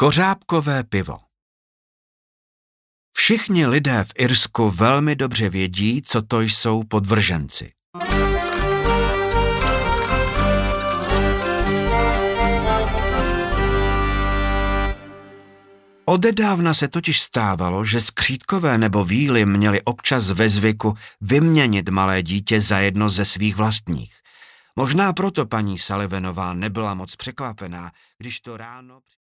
Kořápkové pivo. Všichni lidé v Irsku velmi dobře vědí, co to jsou podvrženci. Odedávna se totiž stávalo, že skřítkové nebo víly měli občas ve zvyku vyměnit malé dítě za jedno ze svých vlastních. Možná proto paní Sullivanová nebyla moc překvapená, když to ráno...